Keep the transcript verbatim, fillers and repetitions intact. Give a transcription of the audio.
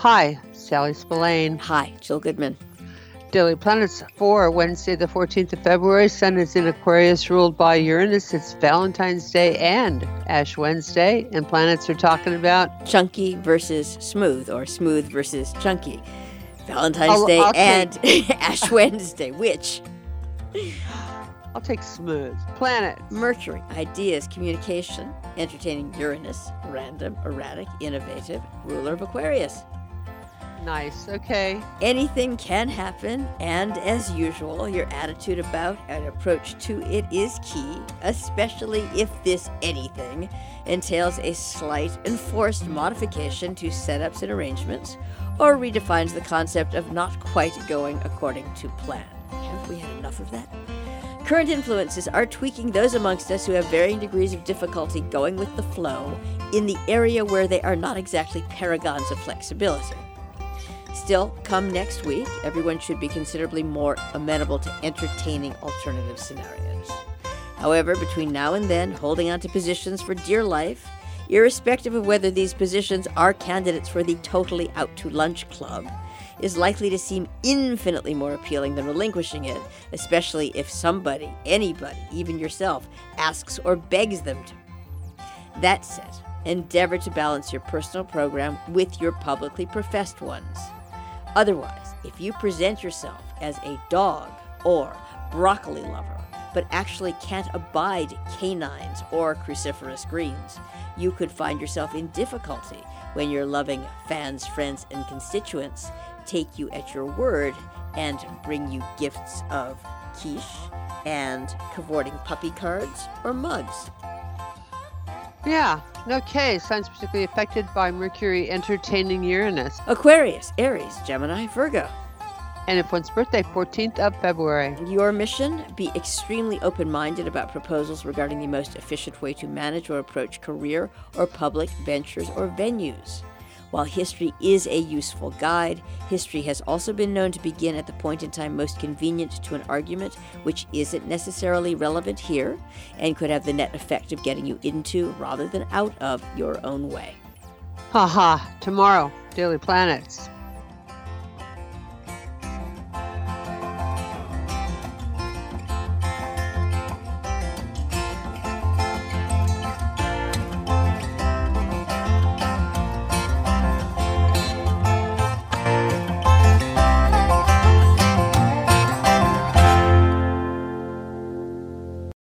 Hi, Sally Spillane. Hi, Jill Goodman. Daily Planets for Wednesday, the fourteenth of February. Sun is in Aquarius, ruled by Uranus. It's Valentine's Day and Ash Wednesday, and planets are talking about chunky versus smooth, or smooth versus chunky. Valentine's I'll, Day I'll and Ash Wednesday. Which? I'll take smooth. Planets. Mercury, ideas, communication, entertaining Uranus, random, erratic, innovative, ruler of Aquarius. Nice, okay. Anything can happen, and as usual, your attitude about and approach to it is key, especially if this anything entails a slight enforced modification to setups and arrangements, or redefines the concept of not quite going according to plan. Have we had enough of that? Current influences are tweaking those amongst us who have varying degrees of difficulty going with the flow in the area where they are not exactly paragons of flexibility. Still, come next week, everyone should be considerably more amenable to entertaining alternative scenarios. However, between now and then, holding on to positions for dear life, irrespective of whether these positions are candidates for the totally out-to-lunch club, is likely to seem infinitely more appealing than relinquishing it, especially if somebody, anybody, even yourself, asks or begs them to. That said, endeavor to balance your personal program with your publicly professed ones. Otherwise, if you present yourself as a dog or broccoli lover, but actually can't abide canines or cruciferous greens, you could find yourself in difficulty when your loving fans, friends, and constituents take you at your word and bring you gifts of quiche and cavorting puppy cards or mugs. Yeah, okay. Signs particularly affected by Mercury entertaining Uranus. Aquarius, Aries, Gemini, Virgo. And if one's birthday, fourteenth of February. Your mission, be extremely open-minded about proposals regarding the most efficient way to manage or approach career or public ventures or venues. While history is a useful guide, history has also been known to begin at the point in time most convenient to an argument, which isn't necessarily relevant here, and could have the net effect of getting you into, rather than out of, your own way. Ha ha. Tomorrow, Daily Planets.